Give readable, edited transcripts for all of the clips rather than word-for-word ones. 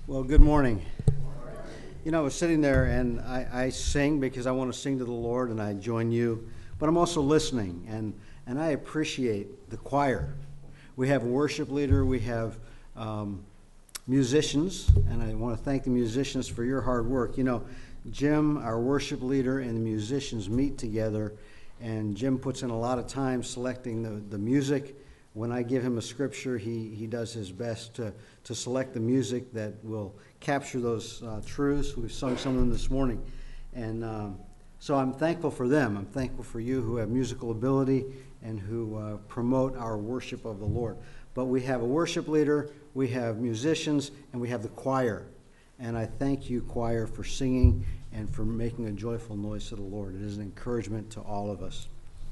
Well, good morning. You know, I was sitting there and I sing because I want to sing to the Lord and I join you, but I'm also listening and I appreciate the choir. We have a worship leader, we have musicians, and I want to thank the musicians for your hard work. You know, Jim, our worship leader, and the musicians meet together, and Jim puts in a lot of time selecting the music. When I give him a scripture, he does his best to select the music that will capture those truths. We've sung some of them this morning. And so I'm thankful for them. I'm thankful for you who have musical ability and who promote our worship of the Lord. But we have a worship leader, we have musicians, and we have the choir. And I thank you, choir, for singing and for making a joyful noise to the Lord. It is an encouragement to all of us.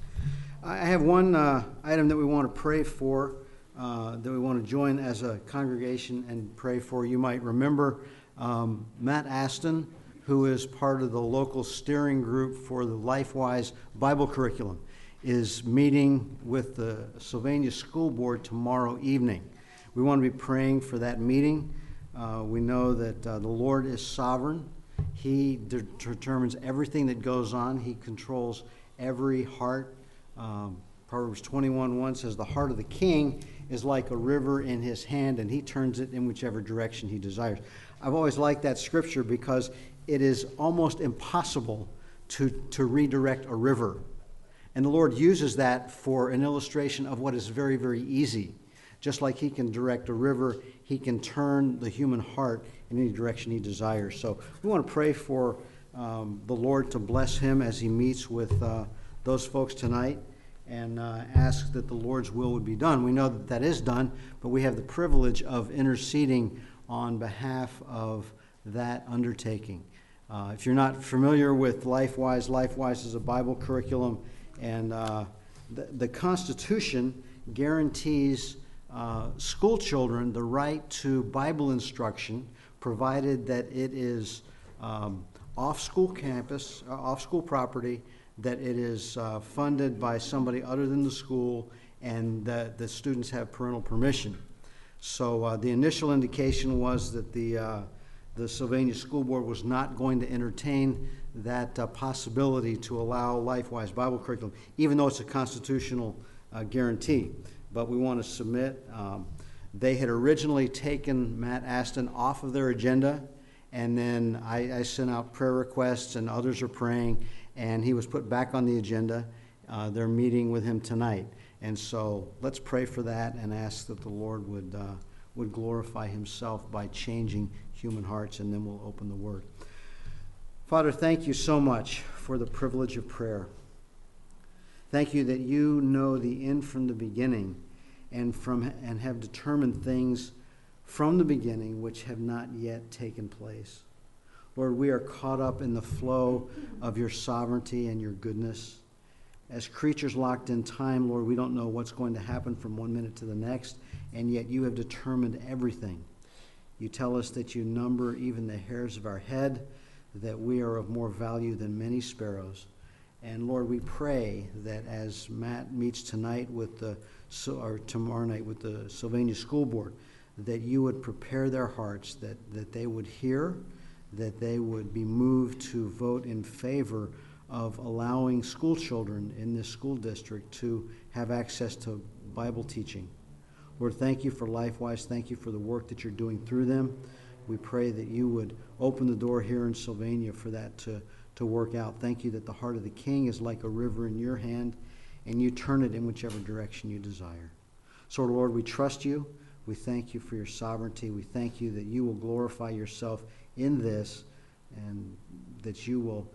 I have one item that we want to pray for, that we want to join as a congregation and pray for. You might remember Matt Aston, who is part of the local steering group for the LifeWise Bible curriculum, is meeting with the Sylvania School Board tomorrow evening. We want to be praying for that meeting. We know that the Lord is sovereign. He determines everything that goes on. He controls every heart. Proverbs 21:1 says, "The heart of the king is like a river in his hand, and he turns it in whichever direction he desires." I've always liked that scripture because it is almost impossible to redirect a river. And the Lord uses that for an illustration of what is very, very easy. Just like he can direct a river, he can turn the human heart in any direction he desires. So we want to pray for the Lord to bless him as he meets with those folks tonight, and ask that the Lord's will would be done. We know that that is done, but we have the privilege of interceding on behalf of that undertaking. If you're not familiar with LifeWise, LifeWise is a Bible curriculum, and the Constitution guarantees school children the right to Bible instruction, provided that it is off school campus, off school property, that it is funded by somebody other than the school, and that the students have parental permission. So the initial indication was that the Sylvania School Board was not going to entertain that possibility to allow LifeWise Bible curriculum, even though it's a constitutional guarantee. But we want to submit. They had originally taken Matt Aston off of their agenda, and then I sent out prayer requests, and others are praying, and he was put back on the agenda. They're meeting with him tonight. And so let's pray for that and ask that the Lord would glorify himself by changing human hearts, and then we'll open the Word. Father, thank you so much for the privilege of prayer. Thank you that you know the end from the beginning, and have determined things from the beginning which have not yet taken place. Lord, we are caught up in the flow of your sovereignty and your goodness. As creatures locked in time, Lord, we don't know what's going to happen from one minute to the next, and yet you have determined everything. You tell us that you number even the hairs of our head, that we are of more value than many sparrows. And Lord, we pray that as Matt meets tonight or tomorrow night with the Sylvania School Board, that you would prepare their hearts, that they would hear, that they would be moved to vote in favor of allowing school children in this school district to have access to Bible teaching. Lord, thank you for LifeWise. Thank you for the work that you're doing through them. We pray that you would open the door here in Sylvania for that to work out. Thank you that the heart of the king is like a river in your hand, and you turn it in whichever direction you desire. So, Lord, we trust you. We thank you for your sovereignty. We thank you that you will glorify yourself in this, and that you will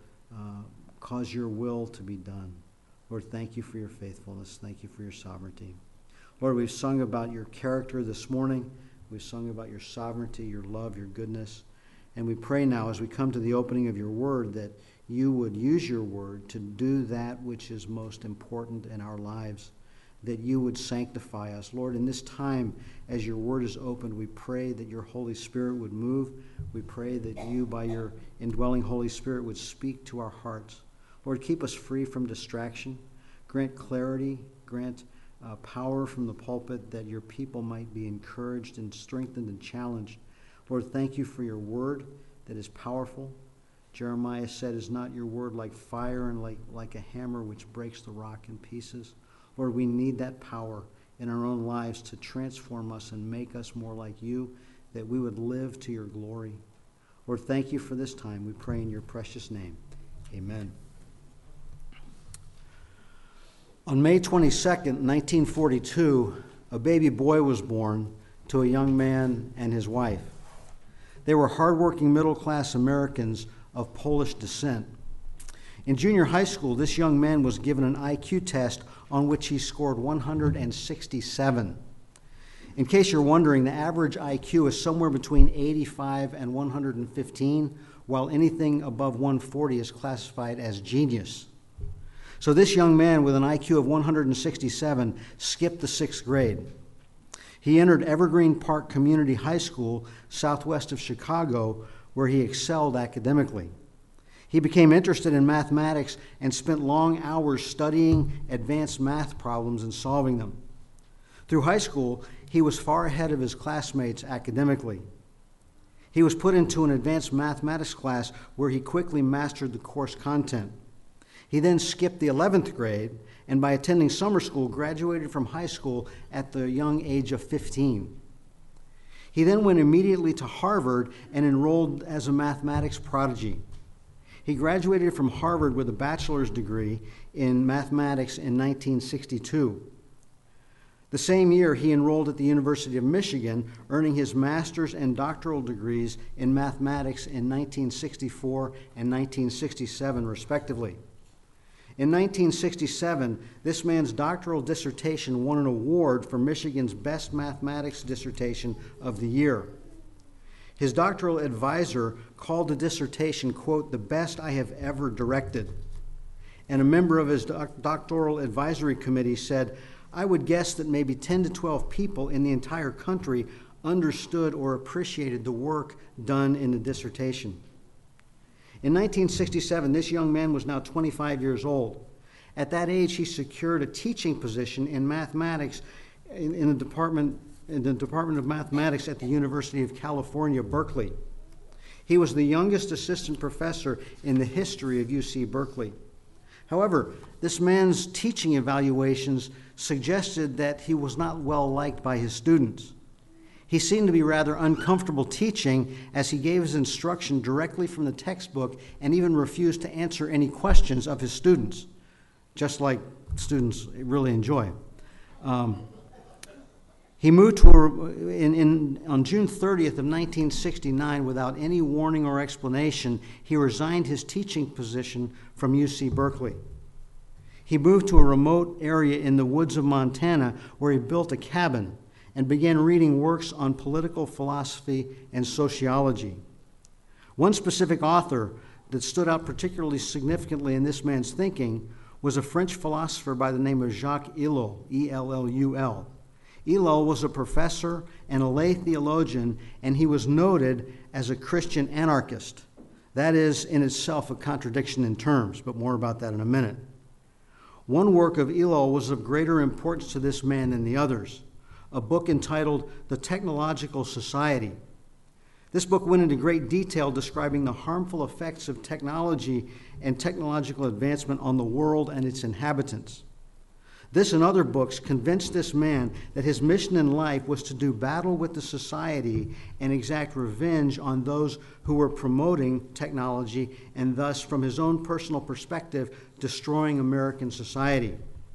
cause your will to be done. Lord, thank you for your faithfulness. Thank you for your sovereignty. Lord, we've sung about your character this morning. We've sung about your sovereignty, your love, your goodness. And we pray now as we come to the opening of your word that you would use your word to do that which is most important in our lives, that you would sanctify us. Lord, in this time as your word is opened, we pray that your Holy Spirit would move. We pray that you, by your indwelling Holy Spirit, would speak to our hearts. Lord, keep us free from distraction. Grant clarity, grant power from the pulpit, that your people might be encouraged and strengthened and challenged. Lord, thank you for your word that is powerful. Jeremiah said, is not your word like fire and like a hammer which breaks the rock in pieces? Lord, we need that power in our own lives to transform us and make us more like you, that we would live to your glory. Lord, thank you for this time. We pray in your precious name. Amen. On May 22nd, 1942, a baby boy was born to a young man and his wife. They were hardworking middle-class Americans of Polish descent. In junior high school, this young man was given an IQ test on which he scored 167. In case you're wondering, the average IQ is somewhere between 85 and 115, while anything above 140 is classified as genius. So this young man with an IQ of 167 skipped the 6th grade. He entered Evergreen Park Community High School, southwest of Chicago, where he excelled academically. He became interested in mathematics and spent long hours studying advanced math problems and solving them. Through high school, he was far ahead of his classmates academically. He was put into an advanced mathematics class where he quickly mastered the course content. He then skipped the 11th grade, and by attending summer school, graduated from high school at the young age of 15. He then went immediately to Harvard and enrolled as a mathematics prodigy. He graduated from Harvard with a bachelor's degree in mathematics in 1962. The same year, he enrolled at the University of Michigan, earning his master's and doctoral degrees in mathematics in 1964 and 1967, respectively. In 1967, this man's doctoral dissertation won an award for Michigan's Best Mathematics Dissertation of the Year. His doctoral advisor called the dissertation, quote, the best I have ever directed. And a member of his doctoral advisory committee said, I would guess that maybe 10 to 12 people in the entire country understood or appreciated the work done in the dissertation. In 1967, this young man was now 25 years old. At that age, he secured a teaching position in mathematics in the Department of Mathematics at the University of California, Berkeley. He was the youngest assistant professor in the history of UC Berkeley. However, this man's teaching evaluations suggested that he was not well liked by his students. He seemed to be rather uncomfortable teaching as he gave his instruction directly from the textbook and even refused to answer any questions of his students, just like students really enjoy. He moved on June 30th of 1969 without any warning or explanation. He resigned his teaching position from UC Berkeley. He moved to a remote area in the woods of Montana where he built a cabin and began reading works on political philosophy and sociology. One specific author that stood out particularly significantly in this man's thinking was a French philosopher by the name of Jacques Ellul, E-L-L-U-L. Ellul was a professor and a lay theologian, and he was noted as a Christian anarchist. That is in itself a contradiction in terms, but more about that in a minute. One work of Ellul was of greater importance to this man than the others, a book entitled The Technological Society. This book went into great detail describing the harmful effects of technology and technological advancement on the world and its inhabitants. This and other books convinced this man that his mission in life was to do battle with the society and exact revenge on those who were promoting technology and thus, from his own personal perspective, destroying American society.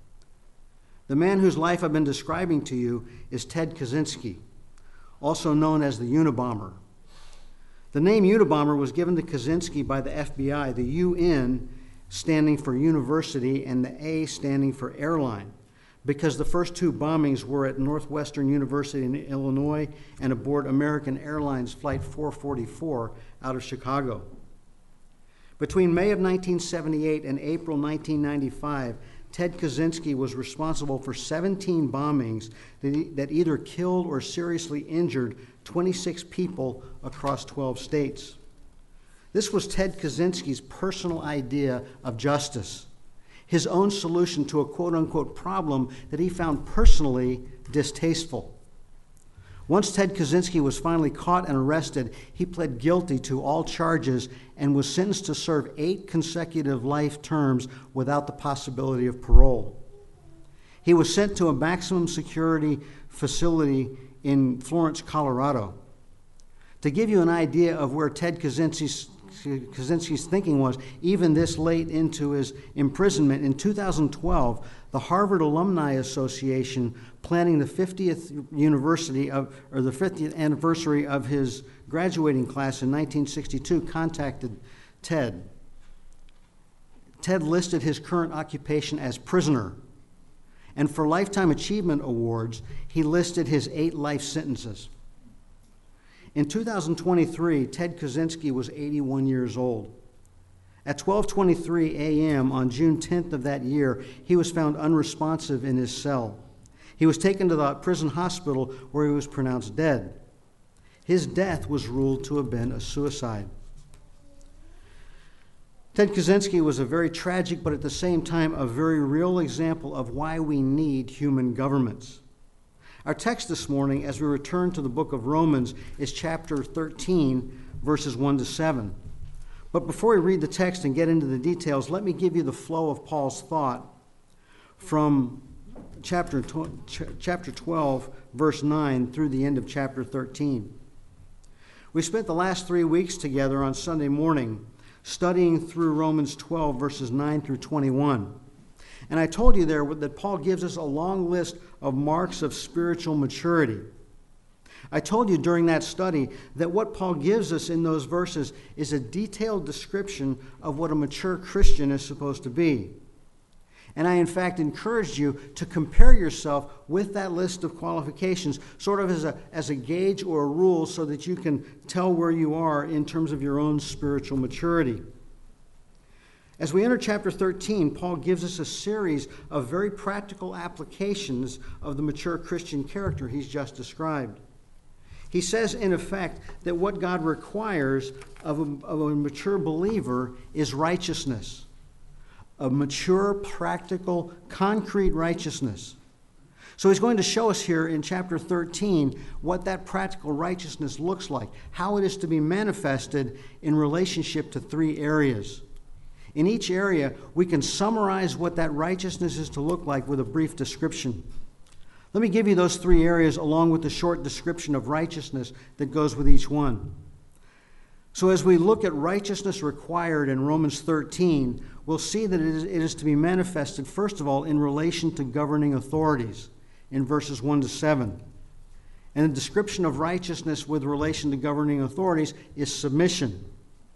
The man whose life I've been describing to you is Ted Kaczynski, also known as the Unabomber. The name Unabomber was given to Kaczynski by the FBI, the UN standing for university and the A standing for airline, because the first two bombings were at Northwestern University in Illinois and aboard American Airlines Flight 444 out of Chicago. Between May of 1978 and April 1995, Ted Kaczynski was responsible for 17 bombings that either killed or seriously injured 26 people across 12 states. This was Ted Kaczynski's personal idea of justice, his own solution to a quote-unquote problem that he found personally distasteful. Once Ted Kaczynski was finally caught and arrested, he pled guilty to all charges and was sentenced to serve 8 consecutive life terms without the possibility of parole. He was sent to a maximum security facility in Florence, Colorado. To give you an idea of where Ted Kaczynski's thinking was, even this late into his imprisonment, in 2012, the Harvard Alumni Association, planning the 50th anniversary of his graduating class in 1962, contacted Ted. Ted listed his current occupation as prisoner, and for Lifetime Achievement Awards, he listed his 8 life sentences. In 2023, Ted Kaczynski was 81 years old. At 12:23 a.m. on June 10th of that year, he was found unresponsive in his cell. He was taken to the prison hospital where he was pronounced dead. His death was ruled to have been a suicide. Ted Kaczynski was a very tragic, but at the same time, a very real example of why we need human governments. Our text this morning, as we return to the book of Romans, is chapter 13, verses 1 to 7. But before we read the text and get into the details, let me give you the flow of Paul's thought from chapter 12, verse 9, through the end of chapter 13. We spent the last 3 weeks together on Sunday morning studying through Romans 12, verses 9 through 21. And I told you there that Paul gives us a long list of marks of spiritual maturity. I told you during that study that what Paul gives us in those verses is a detailed description of what a mature Christian is supposed to be. And I, in fact, encouraged you to compare yourself with that list of qualifications, sort of as a gauge or a rule, so that you can tell where you are in terms of your own spiritual maturity. As we enter chapter 13, Paul gives us a series of very practical applications of the mature Christian character he's just described. He says, in effect, that what God requires of a mature believer is righteousness. A mature, practical, concrete righteousness. So he's going to show us here in chapter 13 what that practical righteousness looks like, how it is to be manifested in relationship to 3 areas. In each area, we can summarize what that righteousness is to look like with a brief description. Let me give you those 3 areas along with the short description of righteousness that goes with each one. So as we look at righteousness required in Romans 13, we'll see that it is to be manifested, first of all, in relation to governing authorities in verses 1 to 7. And the description of righteousness with relation to governing authorities is submission.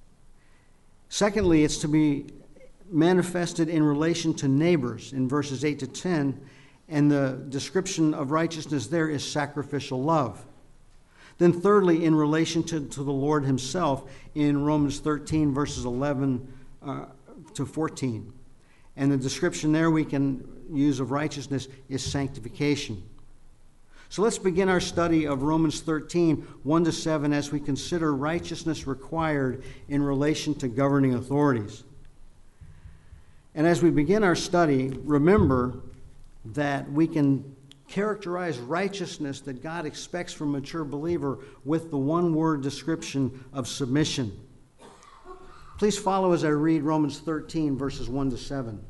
Secondly, it's to be manifested in relation to neighbors in verses 8 to 10, and the description of righteousness there is sacrificial love. Then thirdly, in relation to the Lord himself in Romans 13, verses 11 to 14. And the description there we can use of righteousness is sanctification. So let's begin our study of Romans 13, 1 to 7, as we consider righteousness required in relation to governing authorities. And as we begin our study, remember that we can characterize righteousness that God expects from a mature believer with the one-word description of submission. Please follow as I read Romans 13, verses 1 to 7.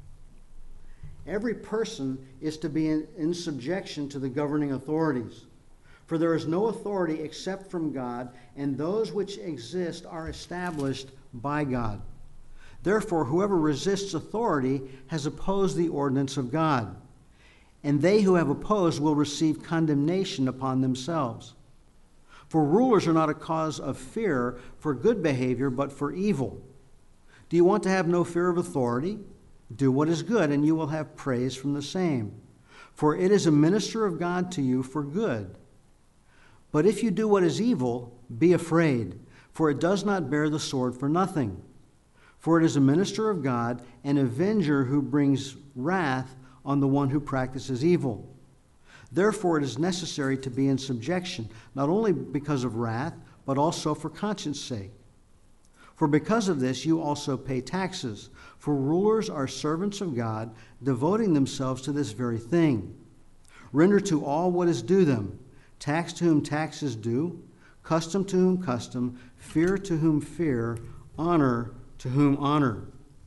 Every person is to be in subjection to the governing authorities. For there is no authority except from God, and those which exist are established by God. Therefore, whoever resists authority has opposed the ordinance of God, and they who have opposed will receive condemnation upon themselves. For rulers are not a cause of fear for good behavior, but for evil. Do you want to have no fear of authority? Do what is good, and you will have praise from the same. For it is a minister of God to you for good. But if you do what is evil, be afraid, for it does not bear the sword for nothing. For it is a minister of God, an avenger who brings wrath on the one who practices evil. Therefore it is necessary to be in subjection, not only because of wrath, but also for conscience sake. For because of this you also pay taxes, for rulers are servants of God, devoting themselves to this very thing. Render to all what is due them, tax to whom tax is due, custom to whom custom, fear to whom fear, honor to whom honor.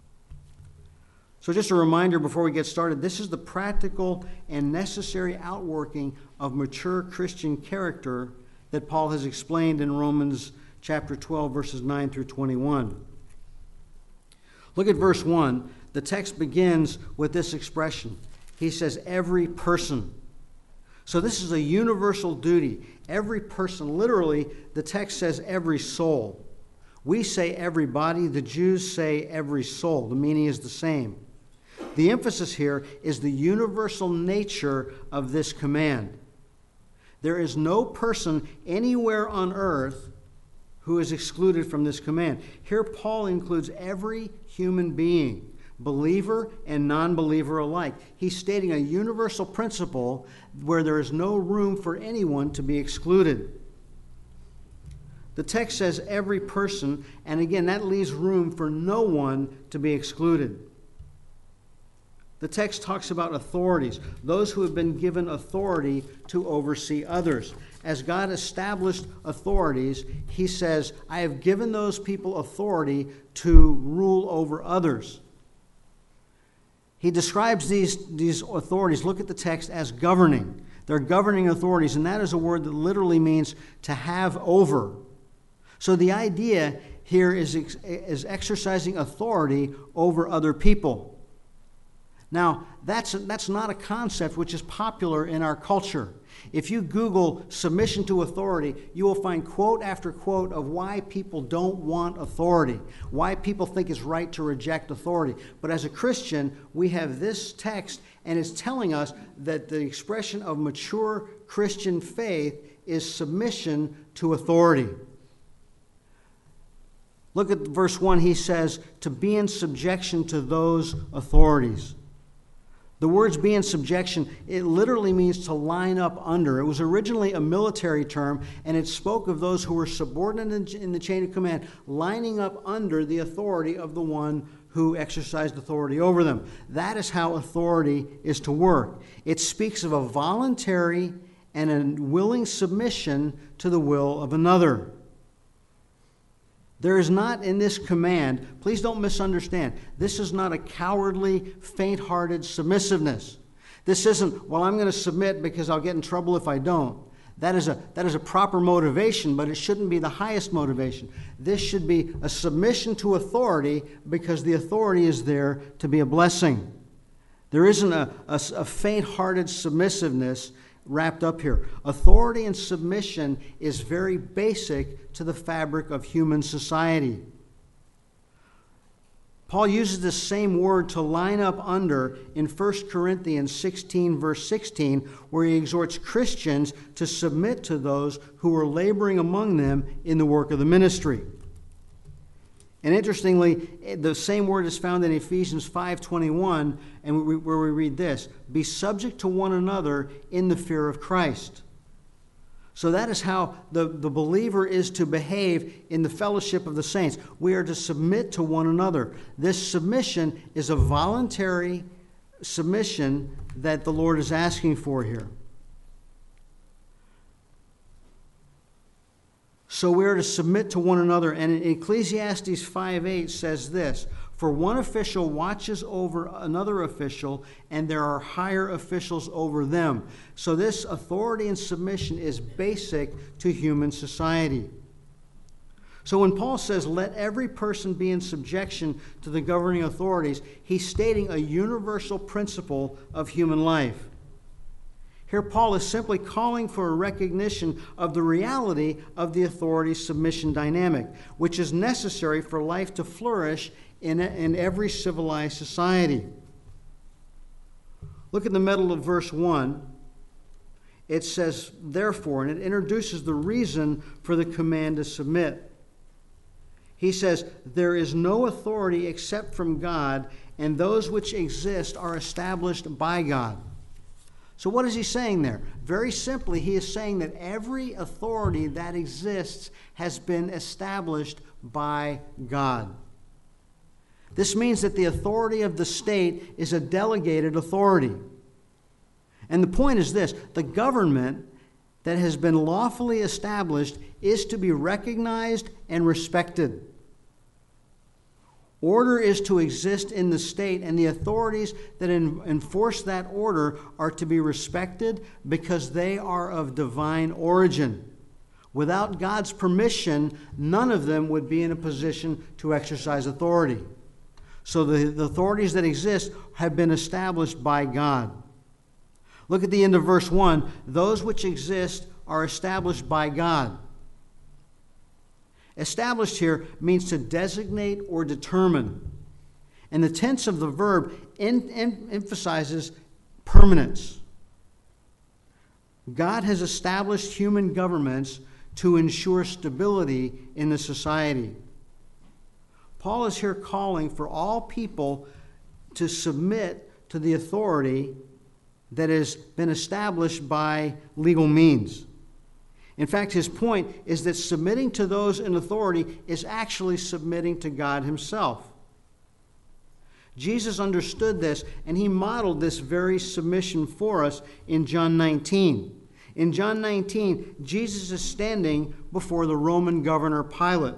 So just a reminder before we get started, this is the practical and necessary outworking of mature Christian character that Paul has explained in Romans chapter 12, verses 9 through 21. Look at verse 1. The text begins with this expression. He says, every person. So this is a universal duty. Every person, literally, the text says every soul. We say everybody, the Jews say every soul. The meaning is the same. The emphasis here is the universal nature of this command. There is no person anywhere on earth who is excluded from this command. Here Paul includes every human being, believer and non-believer alike. He's stating a universal principle where there is no room for anyone to be excluded. The text says every person, and again, that leaves room for no one to be excluded. The text talks about authorities, those who have been given authority to oversee others. As God established authorities, he says, I have given those people authority to rule over others. He describes these authorities, look at the text, as governing. They're governing authorities, and that is a word that literally means to have over. So the idea here is exercising authority over other people. Now, that's not a concept which is popular in our culture. If you Google submission to authority, you will find quote after quote of why people don't want authority, why people think it's right to reject authority. But as a Christian, we have this text, and it's telling us that the expression of mature Christian faith is submission to authority. Look at verse 1. He says, to be in subjection to those authorities. The words be in subjection, it literally means to line up under. It was originally a military term, and it spoke of those who were subordinate in the chain of command, lining up under the authority of the one who exercised authority over them. That is how authority is to work. It speaks of a voluntary and a willing submission to the will of another. There is not in this command, please don't misunderstand, this is not a cowardly, faint-hearted submissiveness. This isn't, well, I'm going to submit because I'll get in trouble if I don't. That is a proper motivation, but it shouldn't be the highest motivation. This should be a submission to authority because the authority is there to be a blessing. There isn't a faint-hearted submissiveness wrapped up here. Authority and submission is very basic to the fabric of human society. Paul uses the same word to line up under in 1 Corinthians 16, verse 16, where he exhorts Christians to submit to those who are laboring among them in the work of the ministry. And interestingly, the same word is found in Ephesians 5:21, and where we read this, be subject to one another in the fear of Christ. So that is how the believer is to behave in the fellowship of the saints. We are to submit to one another. This submission is a voluntary submission that the Lord is asking for here. So we are to submit to one another. And in Ecclesiastes 5:8 says this, for one official watches over another official, and there are higher officials over them. So this authority and submission is basic to human society. So when Paul says, let every person be in subjection to the governing authorities, he's stating a universal principle of human life. Here Paul is simply calling for a recognition of the reality of the authority-submission dynamic, which is necessary for life to flourish in every civilized society. Look at the middle of verse 1. It says, therefore, and it introduces the reason for the command to submit. He says, there is no authority except from God, and those which exist are established by God. So what is he saying there? Very simply, he is saying that every authority that exists has been established by God. This means that the authority of the state is a delegated authority. And the point is this, the government that has been lawfully established is to be recognized and respected. Order is to exist in the state, and the authorities that enforce that order are to be respected because they are of divine origin. Without God's permission, none of them would be in a position to exercise authority. So the authorities that exist have been established by God. Look at the end of verse 1. Those which exist are established by God. Established here means to designate or determine. And the tense of the verb emphasizes permanence. God has established human governments to ensure stability in the society. Paul is here calling for all people to submit to the authority that has been established by legal means. In fact, his point is that submitting to those in authority is actually submitting to God himself. Jesus understood this, and he modeled this very submission for us in John 19. In John 19, Jesus is standing before the Roman governor Pilate.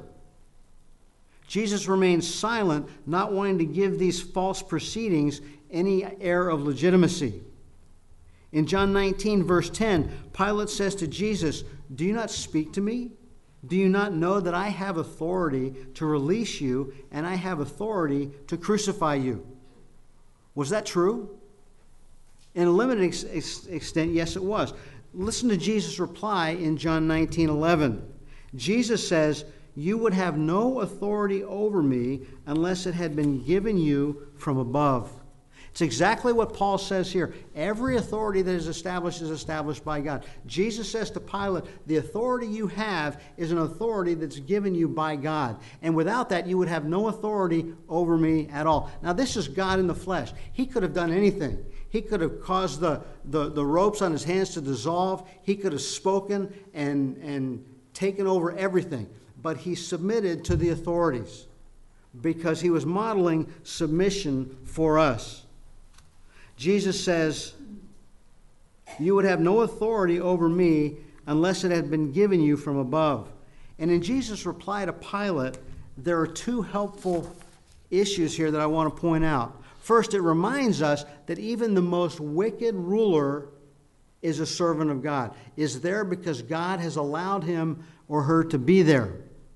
Jesus remains silent, not wanting to give these false proceedings any air of legitimacy. In John 19, verse 10, Pilate says to Jesus, "Do you not speak to me? Do you not know that I have authority to release you and I have authority to crucify you?" Was that true? In a limited extent, yes, it was. Listen to Jesus' reply in John 19:11. Jesus says, "You would have no authority over me unless it had been given you from above." It's exactly what Paul says here. Every authority that is established by God. Jesus says to Pilate, the authority you have is an authority that's given you by God. And without that, you would have no authority over me at all. Now, this is God in the flesh. He could have done anything. He could have caused the ropes on his hands to dissolve. He could have spoken and taken over everything. But he submitted to the authorities because he was modeling submission for us. Jesus says, "You would have no authority over me unless it had been given you from above." And in Jesus' reply to Pilate, there are two helpful issues here that I want to point out. First, it reminds us that even the most wicked ruler is a servant of God, is there because God has allowed him or her to be there.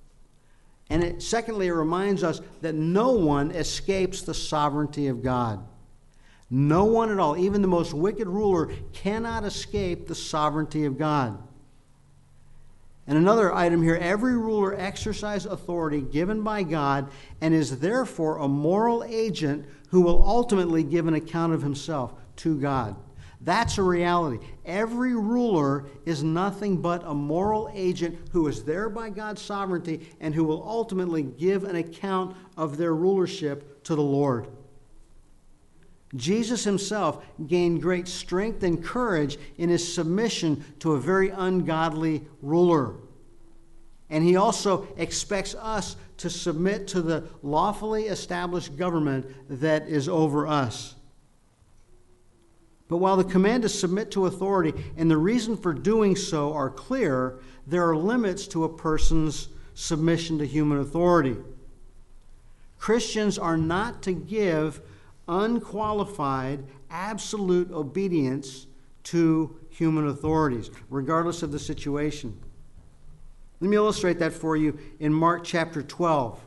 And secondly, it reminds us that no one escapes the sovereignty of God. No one at all, even the most wicked ruler, cannot escape the sovereignty of God. And another item here, every ruler exercises authority given by God and is therefore a moral agent who will ultimately give an account of himself to God. That's a reality. Every ruler is nothing but a moral agent who is there by God's sovereignty and who will ultimately give an account of their rulership to the Lord. Jesus himself gained great strength and courage in his submission to a very ungodly ruler. And he also expects us to submit to the lawfully established government that is over us. But while the command to submit to authority and the reason for doing so are clear, there are limits to a person's submission to human authority. Christians are not to give unqualified, absolute obedience to human authorities, regardless of the situation. Let me illustrate that for you in Mark chapter 12.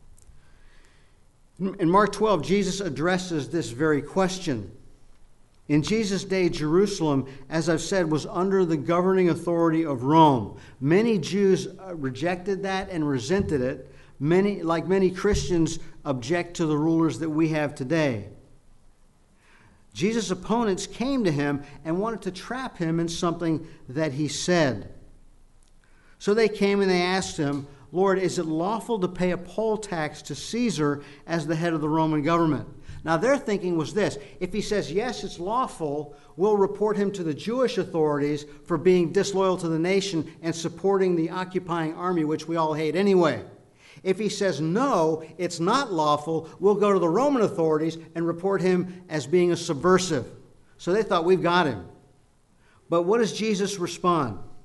In Mark 12, Jesus addresses this very question. In Jesus' day, Jerusalem, as I've said, was under the governing authority of Rome. Many Jews rejected that and resented it. Like many Christians, object to the rulers that we have today. Jesus' opponents came to him and wanted to trap him in something that he said. So they came and they asked him, "Lord, is it lawful to pay a poll tax to Caesar as the head of the Roman government?" Now their thinking was this: if he says, yes, it's lawful, we'll report him to the Jewish authorities for being disloyal to the nation and supporting the occupying army, which we all hate anyway. If he says, no, it's not lawful, we'll go to the Roman authorities and report him as being a subversive. So they thought, we've got him. But what does Jesus respond?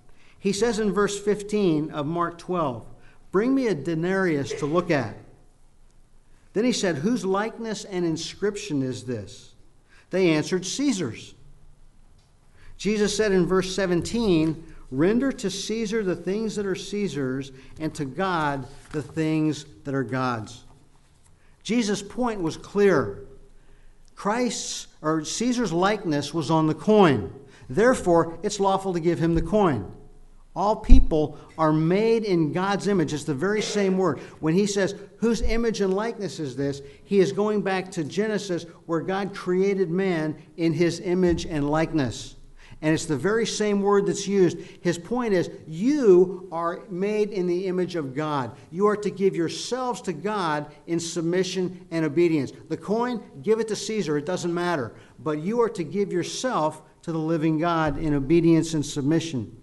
He says in verse 15 of Mark 12, "Bring me a denarius to look at." Then he said, "Whose likeness and inscription is this?" They answered, "Caesar's." Jesus said in verse 17, "Render to Caesar the things that are Caesar's, and to God the things that are God's." Jesus' point was clear. Caesar's likeness was on the coin. Therefore, it's lawful to give him the coin. All people are made in God's image. It's the very same word. When he says, "Whose image and likeness is this?" he is going back to Genesis, where God created man in his image and likeness. And it's the very same word that's used. His point is, you are made in the image of God. You are to give yourselves to God in submission and obedience. The coin, give it to Caesar. It doesn't matter. But you are to give yourself to the living God in obedience and submission.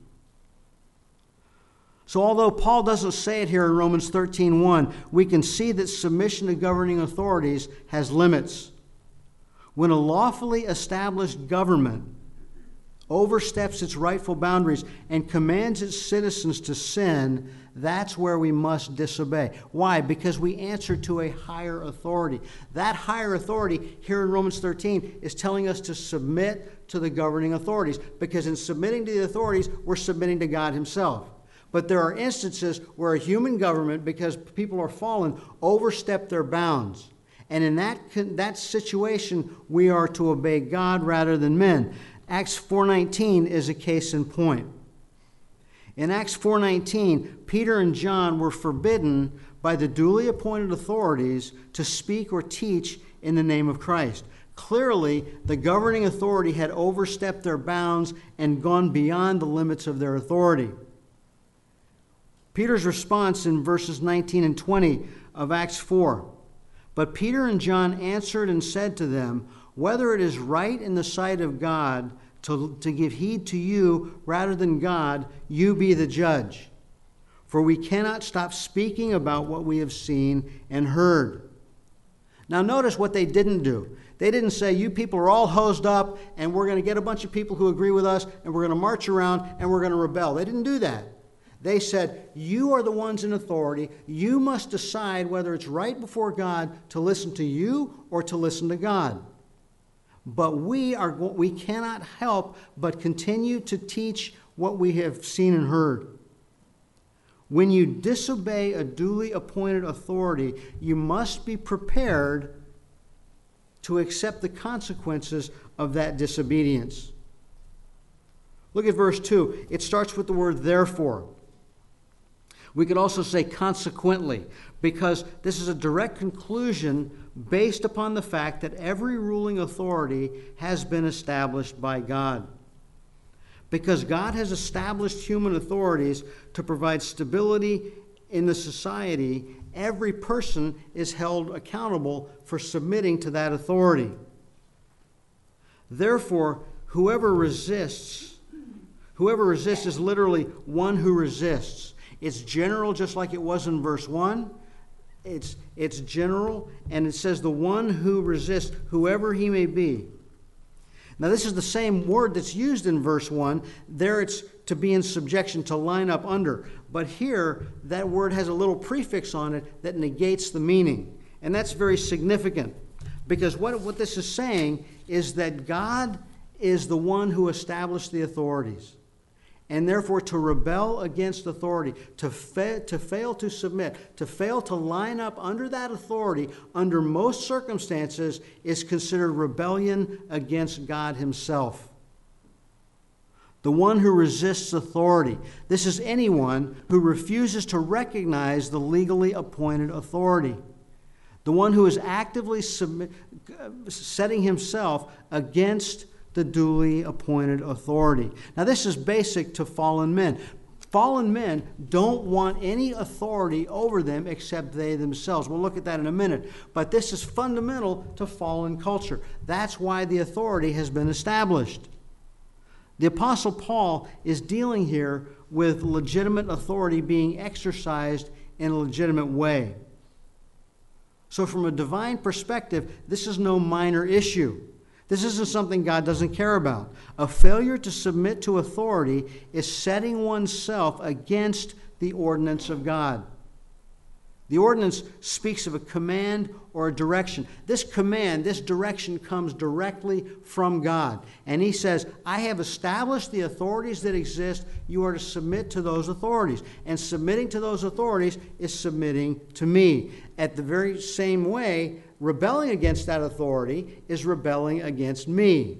So although Paul doesn't say it here in Romans 13:1, we can see that submission to governing authorities has limits. When a lawfully established government oversteps its rightful boundaries and commands its citizens to sin, that's where we must disobey. Why? Because we answer to a higher authority. That higher authority here in Romans 13 is telling us to submit to the governing authorities, because in submitting to the authorities, we're submitting to God himself. But there are instances where a human government, because people are fallen, overstep their bounds. And in that situation, we are to obey God rather than men. Acts 4:19 is a case in point. In Acts 4:19, Peter and John were forbidden by the duly appointed authorities to speak or teach in the name of Christ. Clearly, the governing authority had overstepped their bounds and gone beyond the limits of their authority. Peter's response in verses 19 and 20 of Acts 4. "But Peter and John answered and said to them, Whether it is right in the sight of God to give heed to you rather than God, you be the judge. For we cannot stop speaking about what we have seen and heard." Now notice what they didn't do. They didn't say, "You people are all hosed up and we're going to get a bunch of people who agree with us and we're going to march around and we're going to rebel." They didn't do that. They said, "You are the ones in authority. You must decide whether it's right before God to listen to you or to listen to God. But we cannot help but continue to teach what we have seen and heard." When you disobey a duly appointed authority, you must be prepared to accept the consequences of that disobedience. Look at verse 2. It starts with the word "therefore." We could also say "consequently," because this is a direct conclusion based upon the fact that every ruling authority has been established by God. Because God has established human authorities to provide stability in the society, every person is held accountable for submitting to that authority. Therefore, whoever resists is literally one who resists. It's general, just like it was in verse 1. It's general, and it says the one who resists, whoever he may be. Now, this is the same word that's used in verse 1. There it's to be in subjection, to line up under. But here, that word has a little prefix on it that negates the meaning. And that's very significant, because what this is saying is that God is the one who established the authorities. And therefore, to rebel against authority, to fail to submit, to fail to line up under that authority under most circumstances is considered rebellion against God himself. The one who resists authority. This is anyone who refuses to recognize the legally appointed authority. The one who is actively setting himself against the duly appointed authority. Now, this is basic to fallen men. Fallen men don't want any authority over them except they themselves. We'll look at that in a minute. But this is fundamental to fallen culture. That's why the authority has been established. The Apostle Paul is dealing here with legitimate authority being exercised in a legitimate way. So from a divine perspective, this is no minor issue. This isn't something God doesn't care about. A failure to submit to authority is setting oneself against the ordinance of God. The ordinance speaks of a command or a direction. This command, this direction comes directly from God. And he says, I have established the authorities that exist. You are to submit to those authorities. And submitting to those authorities is submitting to me. At the very same way, rebelling against that authority is rebelling against me.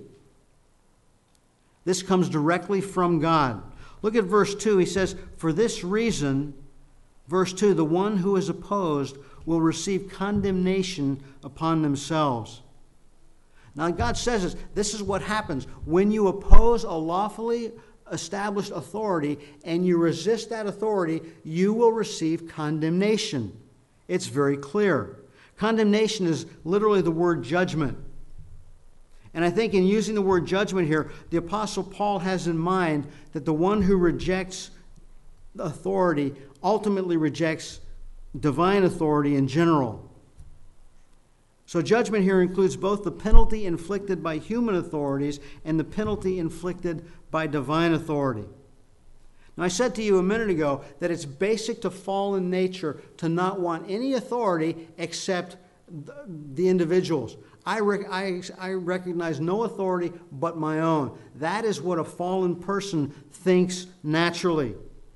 This comes directly from God. Look at verse 2. He says, for this reason, verse 2, the one who is opposed will receive condemnation upon themselves. Now God says this is what happens. When you oppose a lawfully established authority and you resist that authority, you will receive condemnation. It's very clear. Condemnation is literally the word judgment. And I think in using the word judgment here, the Apostle Paul has in mind that the one who rejects authority ultimately rejects divine authority in general. So judgment here includes both the penalty inflicted by human authorities and the penalty inflicted by divine authority. Now, I said to you a minute ago that it's basic to fallen nature to not want any authority except the individuals. I recognize no authority but my own. That is what a fallen person thinks naturally.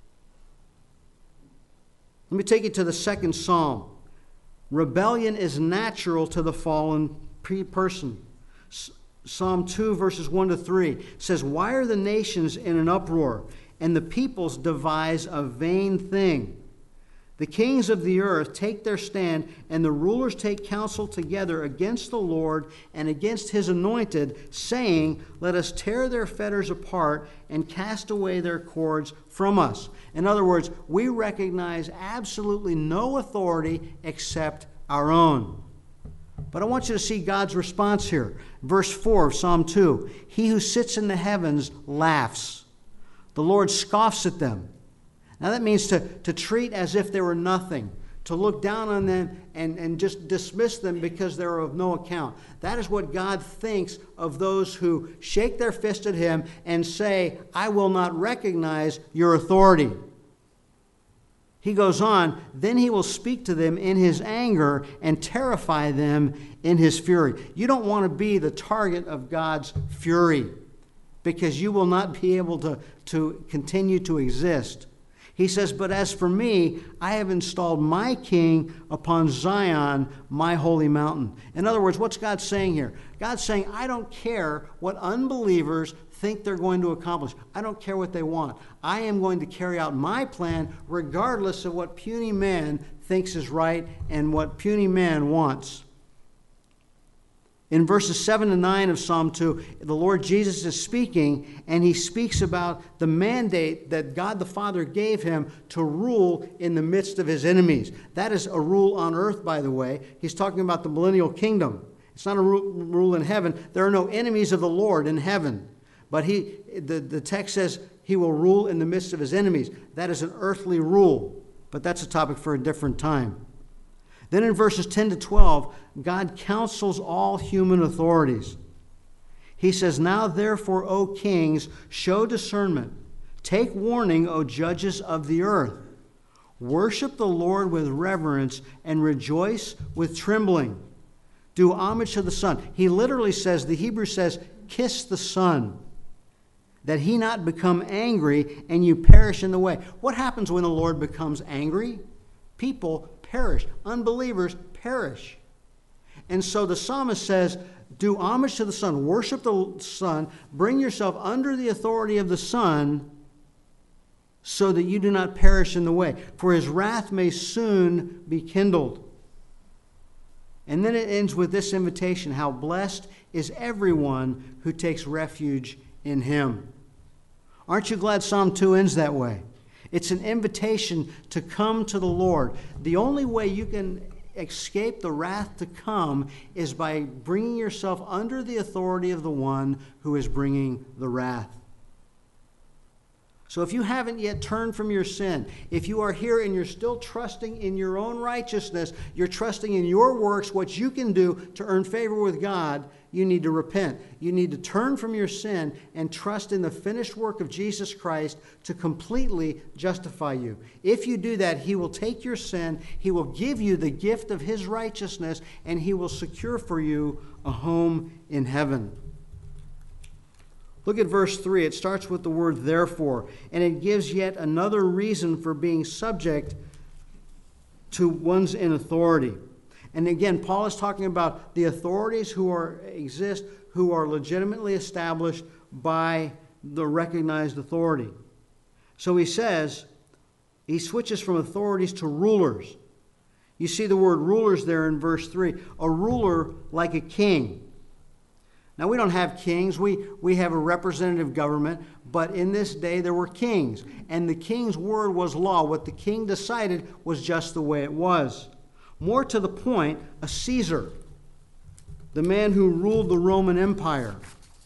Let me take you to the second psalm. Rebellion is natural to the fallen person. Psalm 2, verses 1 to 3 says, why are the nations in an uproar, and the peoples devise a vain thing? The kings of the earth take their stand, and the rulers take counsel together against the Lord and against his anointed, saying, let us tear their fetters apart and cast away their cords from us. In other words, we recognize absolutely no authority except our own. But I want you to see God's response here. Verse 4 of Psalm 2, he who sits in the heavens laughs. The Lord scoffs at them. Now that means to treat as if they were nothing, to look down on them and just dismiss them because they're of no account. That is what God thinks of those who shake their fist at him and say, I will not recognize your authority. He goes on, then he will speak to them in his anger and terrify them in his fury. You don't want to be the target of God's fury because you will not be able to continue to exist. He says, but as for me, I have installed my king upon Zion, my holy mountain. In other words, what's God saying here? God's saying, I don't care what unbelievers think they're going to accomplish. I don't care what they want. I am going to carry out my plan regardless of what puny man thinks is right and what puny man wants. In verses 7 to 9 of Psalm 2, the Lord Jesus is speaking, and he speaks about the mandate that God the Father gave him to rule in the midst of his enemies. That is a rule on earth, by the way. He's talking about the millennial kingdom. It's not a rule in heaven. There are no enemies of the Lord in heaven. But the text says he will rule in the midst of his enemies. That is an earthly rule, but that's a topic for a different time. Then in verses 10 to 12, God counsels all human authorities. He says, now therefore, O kings, show discernment. Take warning, O judges of the earth. Worship the Lord with reverence and rejoice with trembling. Do homage to the Son. He literally says, the Hebrew says, kiss the Son, that he not become angry and you perish in the way. What happens when the Lord becomes angry? People perish. Unbelievers perish. And so the psalmist says, do homage to the Son, worship the Son, bring yourself under the authority of the Son so that you do not perish in the way, for his wrath may soon be kindled. And then it ends with this invitation, how blessed is everyone who takes refuge in him. Aren't you glad Psalm 2 ends that way? It's an invitation to come to the Lord. The only way you can escape the wrath to come is by bringing yourself under the authority of the one who is bringing the wrath. So if you haven't yet turned from your sin, if you are here and you're still trusting in your own righteousness, you're trusting in your works, what you can do to earn favor with God, you need to repent. You need to turn from your sin and trust in the finished work of Jesus Christ to completely justify you. If you do that, He will take your sin, He will give you the gift of His righteousness, and He will secure for you a home in heaven. Look at verse 3. It starts with the word therefore, and it gives yet another reason for being subject to ones in authority. And again, Paul is talking about the authorities who are legitimately established by the recognized authority. So he says, he switches from authorities to rulers. You see the word rulers there in verse 3. A ruler like a king. Now, we don't have kings. We have a representative government, but in this day there were kings, and the king's word was law. What the king decided was just the way it was. More to the point, a Caesar, the man who ruled the Roman Empire.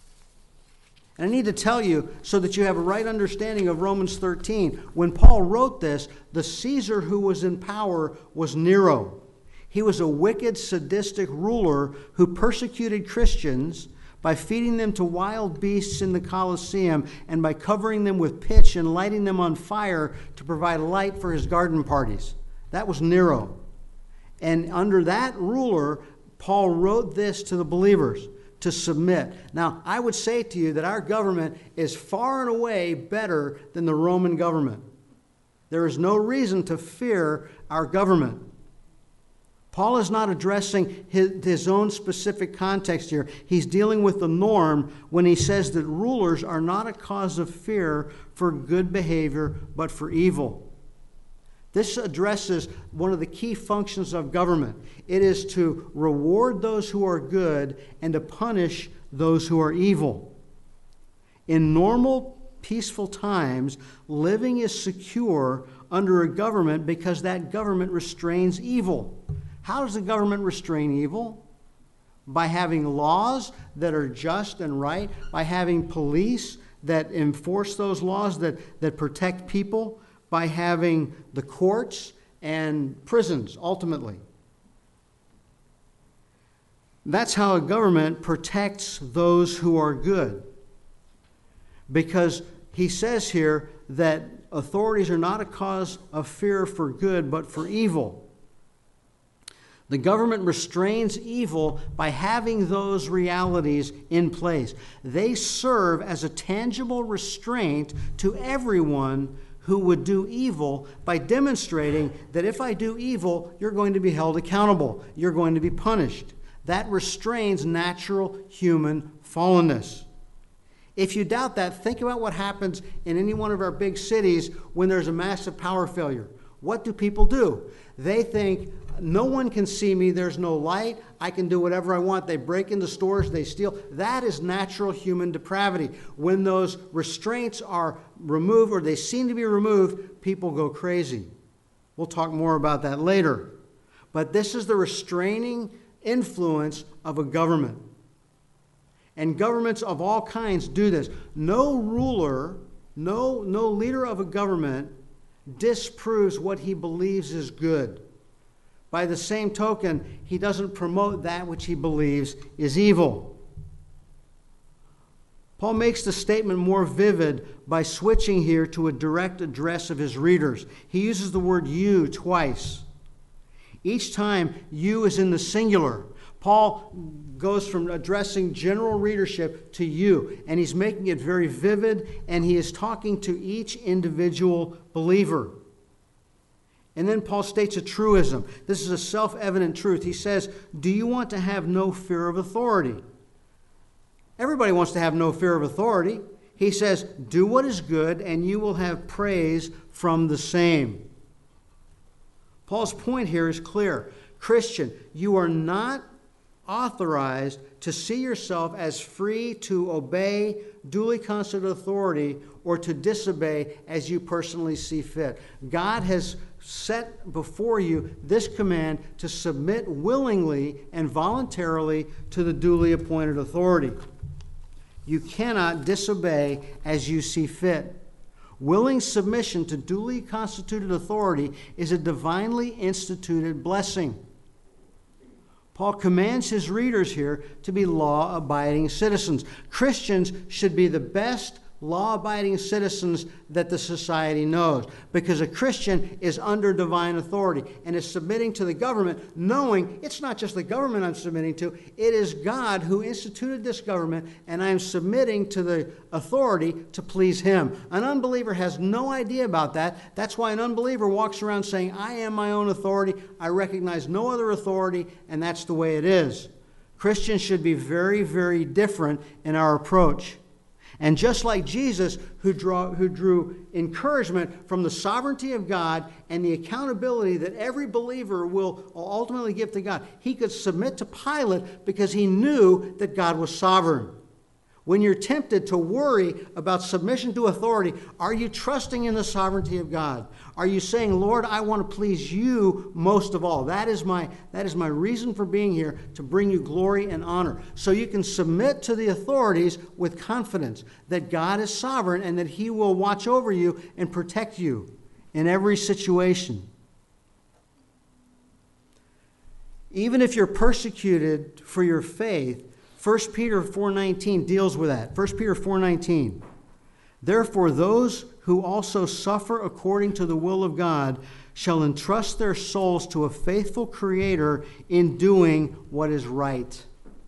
And I need to tell you, so that you have a right understanding of Romans 13, when Paul wrote this, the Caesar who was in power was Nero. He was a wicked, sadistic ruler who persecuted Christians by feeding them to wild beasts in the Colosseum and by covering them with pitch and lighting them on fire to provide light for his garden parties. That was Nero. And under that ruler, Paul wrote this to the believers, to submit. Now, I would say to you that our government is far and away better than the Roman government. There is no reason to fear our government. Paul is not addressing his own specific context here. He's dealing with the norm when he says that rulers are not a cause of fear for good behavior, but for evil. This addresses one of the key functions of government. It is to reward those who are good and to punish those who are evil. In normal, peaceful times, living is secure under a government because that government restrains evil. How does the government restrain evil? By having laws that are just and right, by having police that enforce those laws that protect people, by having the courts and prisons, ultimately. That's how a government protects those who are good. Because he says here that authorities are not a cause of fear for good, but for evil. The government restrains evil by having those realities in place. They serve as a tangible restraint to everyone who would do evil by demonstrating that if I do evil, you're going to be held accountable. You're going to be punished. That restrains natural human fallenness. If you doubt that, think about what happens in any one of our big cities when there's a massive power failure. What do people do? They think, no one can see me, there's no light, I can do whatever I want. They break into stores, they steal. That is natural human depravity. When those restraints are removed, or they seem to be removed, people go crazy. We'll talk more about that later. But this is the restraining influence of a government. And governments of all kinds do this. No ruler, no leader of a government disproves what he believes is good. By the same token, he doesn't promote that which he believes is evil. Paul makes the statement more vivid by switching here to a direct address of his readers. He uses the word you twice. Each time, you is in the singular. Paul goes from addressing general readership to you, and he's making it very vivid, and he is talking to each individual believer. And then Paul states a truism. This is a self-evident truth. He says, do you want to have no fear of authority? Everybody wants to have no fear of authority. He says, do what is good, and you will have praise from the same. Paul's point here is clear. Christian, you are not authorized to see yourself as free to obey duly constituted authority or to disobey as you personally see fit. God has set before you this command to submit willingly and voluntarily to the duly appointed authority. You cannot disobey as you see fit. Willing submission to duly constituted authority is a divinely instituted blessing. Paul commands his readers here to be law-abiding citizens. Christians should be the best law-abiding citizens that the society knows, because a Christian is under divine authority and is submitting to the government, knowing it's not just the government I'm submitting to, it is God who instituted this government, and I am submitting to the authority to please him. An unbeliever has no idea about that. That's why an unbeliever walks around saying, I am my own authority, I recognize no other authority, and that's the way it is. Christians should be very, very different in our approach. And just like Jesus, who drew encouragement from the sovereignty of God and the accountability that every believer will ultimately give to God, he could submit to Pilate because he knew that God was sovereign. When you're tempted to worry about submission to authority, are you trusting in the sovereignty of God? Are you saying, Lord, I want to please you most of all? That is my reason for being here, to bring you glory and honor. So you can submit to the authorities with confidence that God is sovereign and that he will watch over you and protect you in every situation. Even if you're persecuted for your faith, 1 Peter 4:19 deals with that. 1 Peter 4:19. Therefore, those who also suffer according to the will of God shall entrust their souls to a faithful Creator in doing what is right.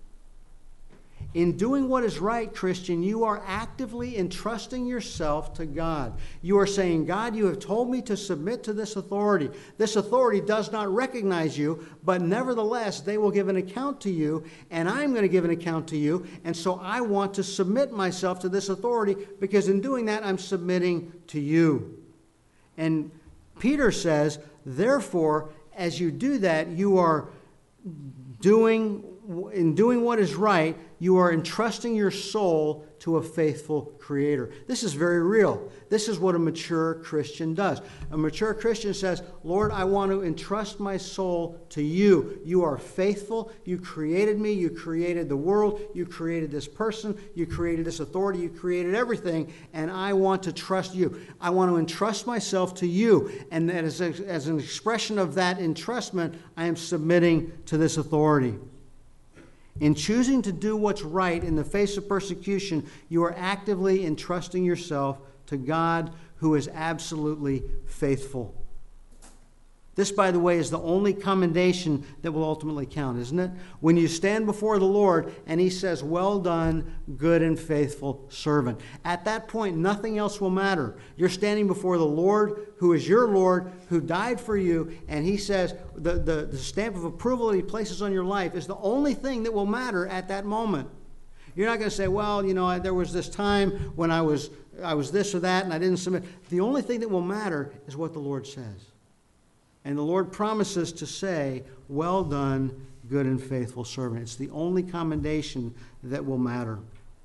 In doing what is right, Christian, you are actively entrusting yourself to God. You are saying, God, you have told me to submit to this authority. This authority does not recognize you, but nevertheless, they will give an account to you, and I'm going to give an account to you, and so I want to submit myself to this authority, because in doing that, I'm submitting to you. And Peter says, therefore, as you do that, you are doing what is right, you are entrusting your soul to a faithful Creator. This is very real. This is what a mature Christian does. A mature Christian says, Lord, I want to entrust my soul to you. You are faithful. You created me. You created the world. You created this person. You created this authority. You created everything, and I want to trust you. I want to entrust myself to you. And as an expression of that entrustment, I am submitting to this authority. In choosing to do what's right in the face of persecution, you are actively entrusting yourself to God, who is absolutely faithful. This, by the way, is the only commendation that will ultimately count, isn't it? When you stand before the Lord and he says, well done, good and faithful servant. At that point, nothing else will matter. You're standing before the Lord, who is your Lord, who died for you, and he says the stamp of approval that he places on your life is the only thing that will matter at that moment. You're not going to say, well, there was this time when I was this or that and I didn't submit. The only thing that will matter is what the Lord says. And the Lord promises to say, well done, good and faithful servant. It's the only commendation that will matter.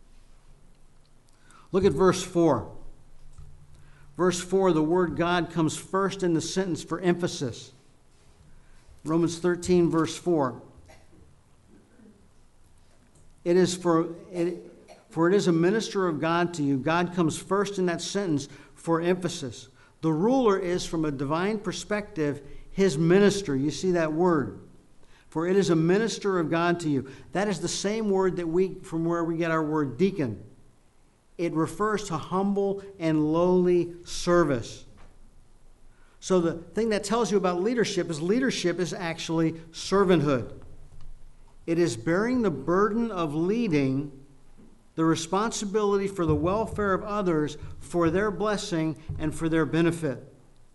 Look at verse 4. Verse 4, the word God comes first in the sentence for emphasis. Romans 13, verse 4. For it is a minister of God to you. God comes first in that sentence for emphasis. The ruler is, from a divine perspective, his minister. You see that word. For it is a minister of God to you. That is the same word from where we get our word deacon. It refers to humble and lowly service. So the thing that tells you about leadership is actually servanthood. It is bearing the burden of leading, the responsibility for the welfare of others, for their blessing and for their benefit.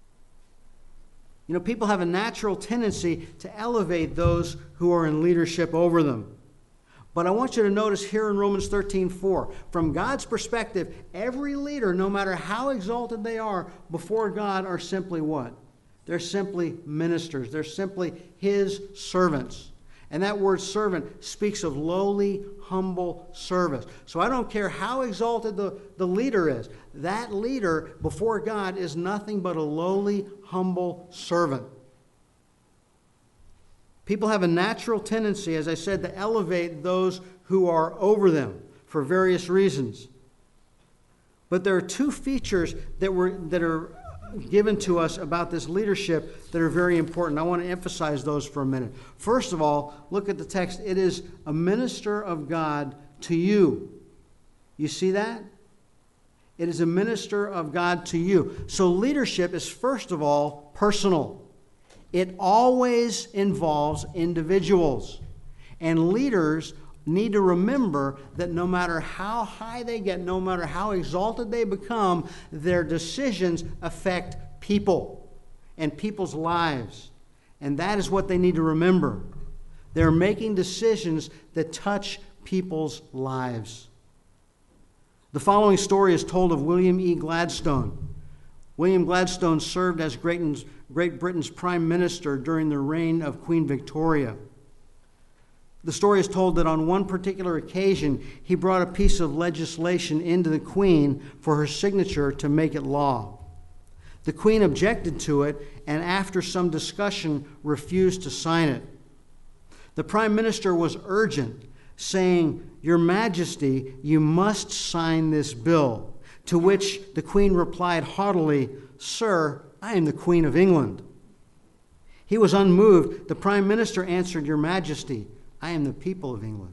People have a natural tendency to elevate those who are in leadership over them. But I want you to notice here in Romans 13:4, from God's perspective, every leader, no matter how exalted they are before God, are simply what? They're simply ministers. They're simply his servants. And that word servant speaks of lowly, humble service. So I don't care how exalted the leader is. That leader before God is nothing but a lowly, humble servant. People have a natural tendency, as I said, to elevate those who are over them for various reasons. But there are two features that are given to us about this leadership that are very important. I want to emphasize those for a minute. First of all, look at the text. It is a minister of God to you. You see that? It is a minister of God to you. So leadership is, first of all, personal. It always involves individuals. And leaders need to remember that no matter how high they get, no matter how exalted they become, their decisions affect people and people's lives. And that is what they need to remember. They're making decisions that touch people's lives. The following story is told of William E. Gladstone. William Gladstone served as Great Britain's Prime Minister during the reign of Queen Victoria. The story is told that on one particular occasion, he brought a piece of legislation into the Queen for her signature to make it law. The Queen objected to it, and after some discussion, refused to sign it. The Prime Minister was urgent, saying, "Your Majesty, you must sign this bill." To which the Queen replied haughtily, "Sir, I am the Queen of England." He was unmoved. The Prime Minister answered, "Your Majesty, I am the people of England."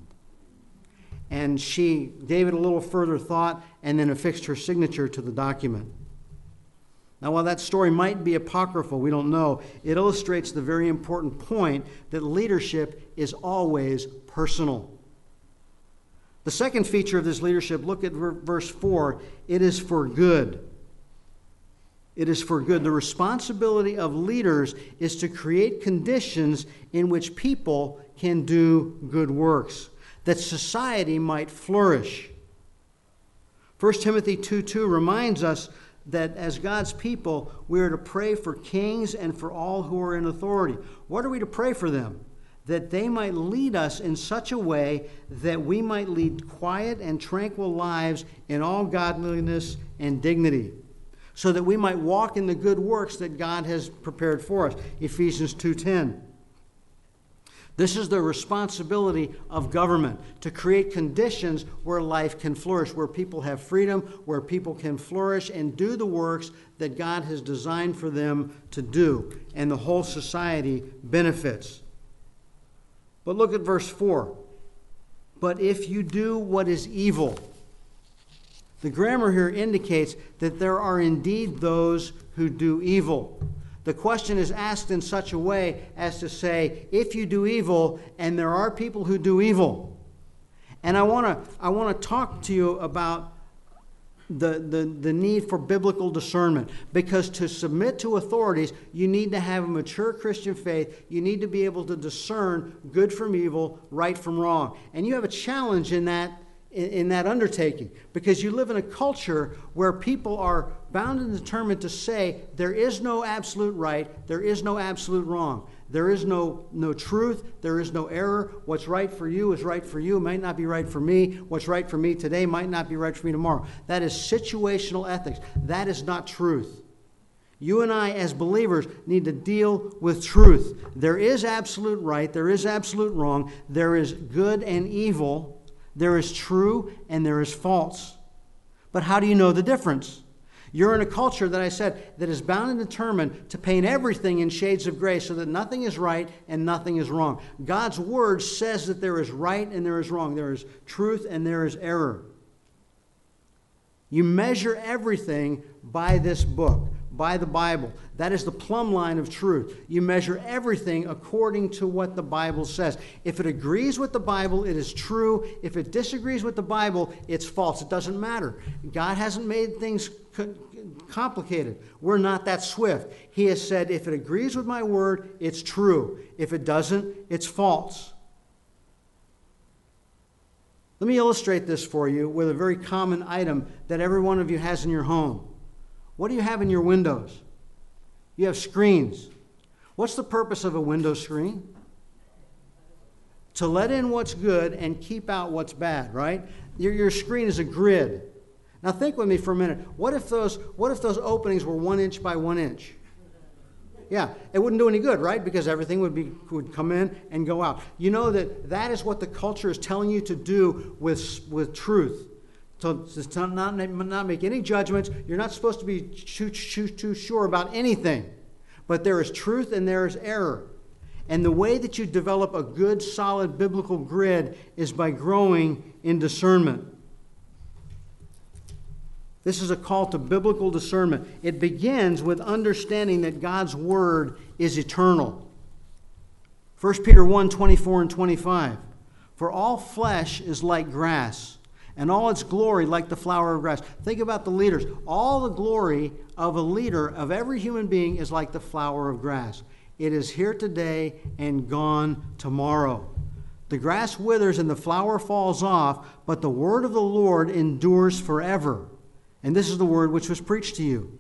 And she gave it a little further thought and then affixed her signature to the document. Now, while that story might be apocryphal, we don't know, it illustrates the very important point that leadership is always personal. The second feature of this leadership, look at verse 4, it is for good. It is for good. The responsibility of leaders is to create conditions in which people can do good works, that society might flourish. 1 Timothy 2:2 reminds us that as God's people, we are to pray for kings and for all who are in authority. What are we to pray for them? That they might lead us in such a way that we might lead quiet and tranquil lives in all godliness and dignity, so that we might walk in the good works that God has prepared for us. Ephesians 2:10. This is the responsibility of government, to create conditions where life can flourish, where people have freedom, where people can flourish and do the works that God has designed for them to do, and the whole society benefits. But look at verse 4. But if you do what is evil. The grammar here indicates that there are indeed those who do evil. The question is asked in such a way as to say, if you do evil, and there are people who do evil. And I want to talk to you about the need for biblical discernment. Because to submit to authorities, you need to have a mature Christian faith. You need to be able to discern good from evil, right from wrong. And you have a challenge in that undertaking, because you live in a culture where people are bound and determined to say there is no absolute right, there is no absolute wrong, there is no truth, there is no error. What's right for you is right for you, it might not be right for me. What's right for me today might not be right for me tomorrow. That is situational ethics. That is not truth. You and I, as believers, need to deal with truth. There is absolute right, there is absolute wrong, there is good and evil. There is true and there is false. But how do you know the difference? You're in a culture that I said that is bound and determined to paint everything in shades of gray so that nothing is right and nothing is wrong. God's word says that there is right and there is wrong. There is truth and there is error. You measure everything by this book, by the Bible. That is the plumb line of truth. You measure everything according to what the Bible says. If it agrees with the Bible, it is true. If it disagrees with the Bible, it's false. It doesn't matter. God hasn't made things complicated. We're not that swift. He has said, if it agrees with my word, it's true. If it doesn't, it's false. Let me illustrate this for you with a very common item that every one of you has in your home. What do you have in your windows? You have screens. What's the purpose of a window screen? To let in what's good and keep out what's bad, right? Your screen is a grid. Now think with me for a minute. What if those openings were 1 inch by 1 inch? Yeah, it wouldn't do any good, right? Because everything would come in and go out. You know that is what the culture is telling you to do with truth. So to not make any judgments. You're not supposed to be too sure about anything. But there is truth and there is error. And the way that you develop a good, solid biblical grid is by growing in discernment. This is a call to biblical discernment. It begins with understanding that God's Word is eternal. 1 Peter 1, 24 and 25. For all flesh is like grass, and all its glory like the flower of grass. Think about the leaders. All the glory of a leader, of every human being, is like the flower of grass. It is here today and gone tomorrow. The grass withers and the flower falls off, but the word of the Lord endures forever. And this is the word which was preached to you.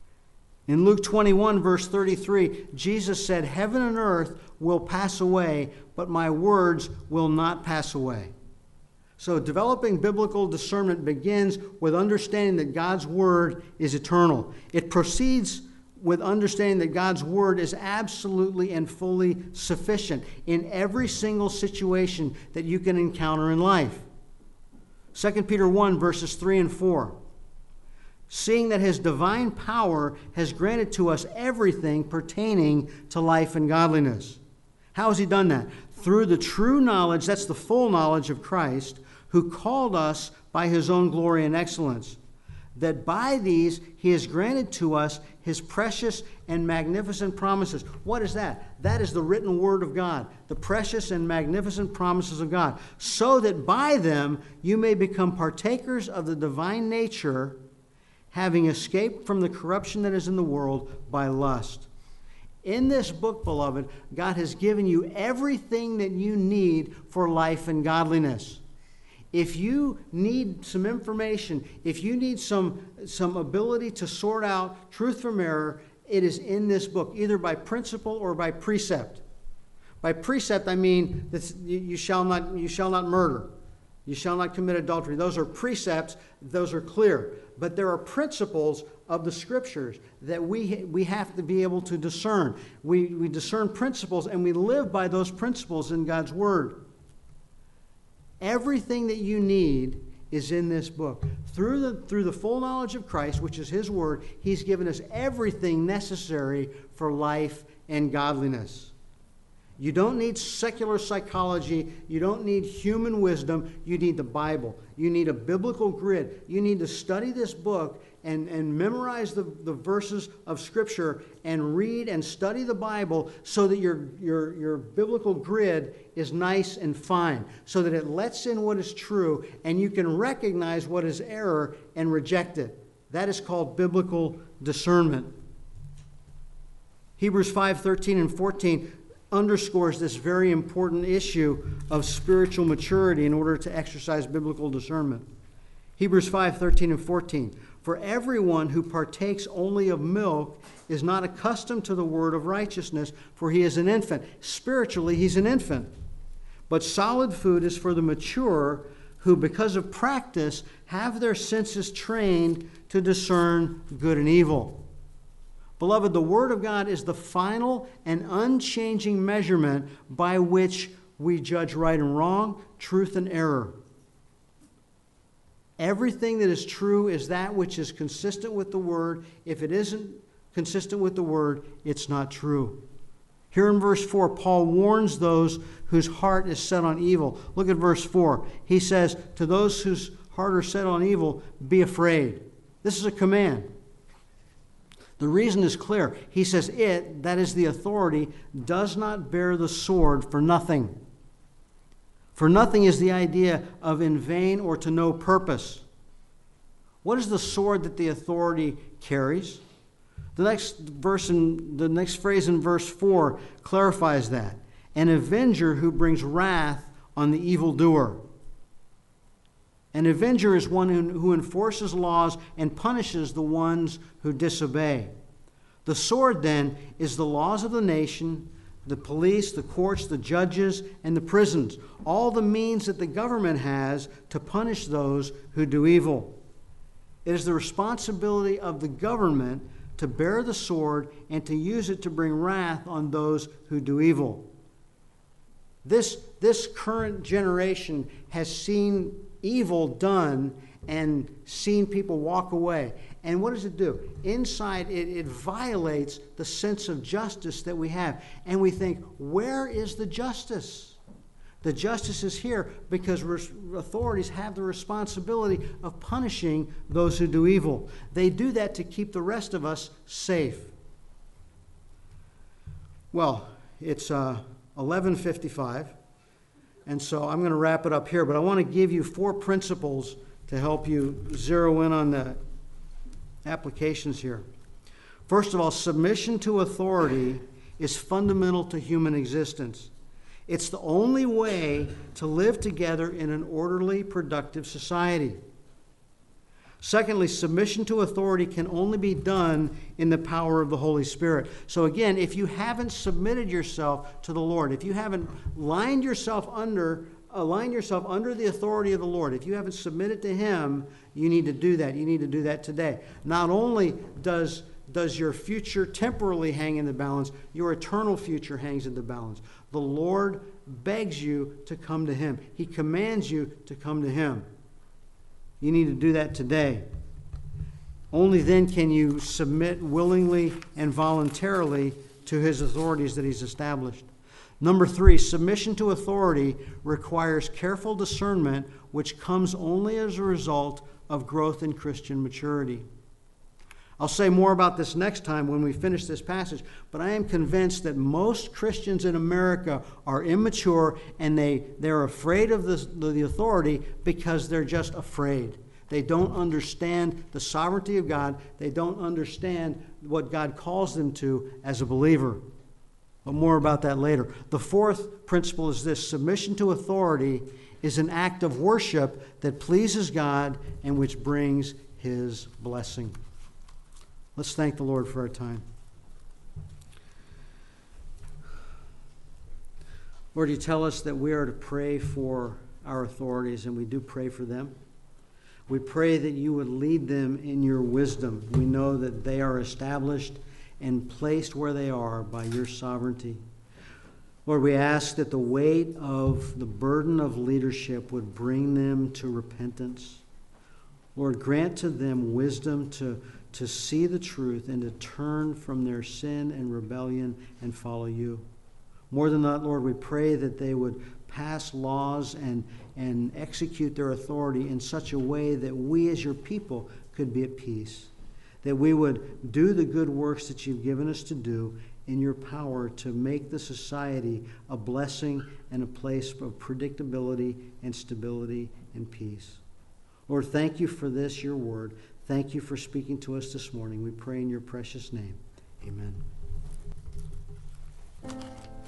In Luke 21, verse 33, Jesus said, heaven and earth will pass away, but my words will not pass away. So developing biblical discernment begins with understanding that God's word is eternal. It proceeds with understanding that God's word is absolutely and fully sufficient in every single situation that you can encounter in life. 2 Peter 1, verses 3 and 4. Seeing that his divine power has granted to us everything pertaining to life and godliness. How has he done that? Through the true knowledge, that's the full knowledge of Christ, who called us by his own glory and excellence. That by these he has granted to us his precious and magnificent promises. What is that? That is the written word of God, the precious and magnificent promises of God, so that by them you may become partakers of the divine nature, having escaped from the corruption that is in the world by lust. In this book, beloved, God has given you everything that you need for life and godliness. If you need some information, if you need some ability to sort out truth from error, it is in this book, either by principle or by precept. By precept, I mean that you shall not murder. You shall not commit adultery. Those are precepts. Those are clear. But there are principles of the Scriptures that we have to be able to discern. We discern principles, and we live by those principles in God's Word. Everything that you need is in this book. Through the full knowledge of Christ, which is his word, he's given us everything necessary for life and godliness. You don't need secular psychology. You don't need human wisdom. You need the Bible. You need a biblical grid. You need to study this book and memorize the verses of Scripture and read and study the Bible so that your biblical grid is nice and fine, so that it lets in what is true and you can recognize what is error and reject it. That is called biblical discernment. Hebrews 5:13 and 14 underscores this very important issue of spiritual maturity in order to exercise biblical discernment. Hebrews 5:13 and 14. For everyone who partakes only of milk is not accustomed to the word of righteousness, for he is an infant. Spiritually, he's an infant. But solid food is for the mature, who because of practice have their senses trained to discern good and evil. Beloved, the Word of God is the final and unchanging measurement by which we judge right and wrong, truth and error. Everything that is true is that which is consistent with the Word. If it isn't consistent with the Word, it's not true. Here in verse 4, Paul warns those whose heart is set on evil. Look at verse 4. He says, to those whose heart are set on evil, be afraid. This is a command. The reason is clear. He says it, that is the authority, does not bear the sword for nothing. For nothing is the idea of in vain or to no purpose. What is the sword that the authority carries? The next phrase in verse 4 clarifies that. An avenger who brings wrath on the evildoer. An avenger is one who enforces laws and punishes the ones who disobey. The sword, then, is the laws of the nation, the police, the courts, the judges, and the prisons, all the means that the government has to punish those who do evil. It is the responsibility of the government to bear the sword and to use it to bring wrath on those who do evil. This current generation has seen evil done, and seen people walk away. And what does it do? Inside, it violates the sense of justice that we have. And we think, where is the justice? The justice is here because authorities have the responsibility of punishing those who do evil. They do that to keep the rest of us safe. Well, it's 11:55, and so I'm going to wrap it up here, but I want to give you 4 principles to help you zero in on the applications here. First of all, submission to authority is fundamental to human existence. It's the only way to live together in an orderly, productive society. Secondly, submission to authority can only be done in the power of the Holy Spirit. So again, if you haven't submitted yourself to the Lord, if you haven't aligned yourself under the authority of the Lord, if you haven't submitted to Him, you need to do that. You need to do that today. Not only does your future temporally hang in the balance, your eternal future hangs in the balance. The Lord begs you to come to Him. He commands you to come to Him. You need to do that today. Only then can you submit willingly and voluntarily to His authorities that He's established. Number 3, submission to authority requires careful discernment, which comes only as a result of growth in Christian maturity. I'll say more about this next time when we finish this passage, but I am convinced that most Christians in America are immature and they're afraid of the authority because they're just afraid. They don't understand the sovereignty of God. They don't understand what God calls them to as a believer. But more about that later. The 4th principle is this: submission to authority is an act of worship that pleases God and which brings His blessing. Let's thank the Lord for our time. Lord, you tell us that we are to pray for our authorities, and we do pray for them. We pray that you would lead them in your wisdom. We know that they are established and placed where they are by your sovereignty. Lord, we ask that the weight of the burden of leadership would bring them to repentance. Lord, grant to them wisdom to see the truth and to turn from their sin and rebellion and follow you. More than that, Lord, we pray that they would pass laws and execute their authority in such a way that we as your people could be at peace. That we would do the good works that you've given us to do in your power to make the society a blessing and a place of predictability and stability and peace. Lord, thank you for this, your word. Thank you for speaking to us this morning. We pray in your precious name. Amen.